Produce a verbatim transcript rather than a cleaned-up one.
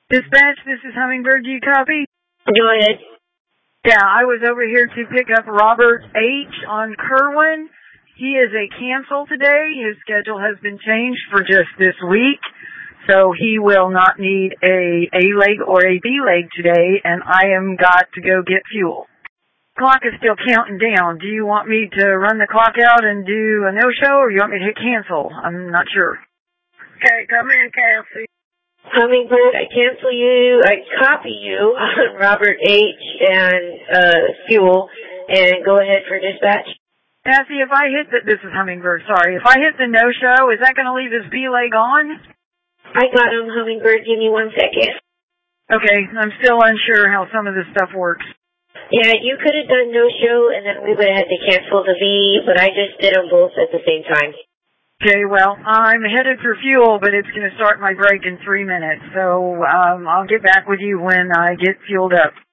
Dispatch, this is Hummingbird. Do you copy? Go ahead. Yeah, I was over here to pick up Robert H. on Kerwin. He is a cancel today. His schedule has been changed for just this week, so he will not need a A-leg or a B-leg today, and I am got to go get fuel. Clock is still counting down. Do you want me to run the clock out and do a no-show, or you want me to hit cancel? I'm not sure. Okay, come in, cancel. Hummingbird, I cancel you, I copy you on Robert H. and uh, fuel, and go ahead for dispatch. Nancy, if I hit the, this is Hummingbird, sorry, if I hit the no-show, is that going to leave his B-leg on? I got him, Hummingbird, give me one second. Okay, I'm still unsure how some of this stuff works. Yeah, you could have done no-show, and then we would have had to cancel the V, but I just did them both at the same time. Okay, well, I'm headed for fuel, but it's going to start my break in three minutes, so um, I'll get back with you when I get fueled up.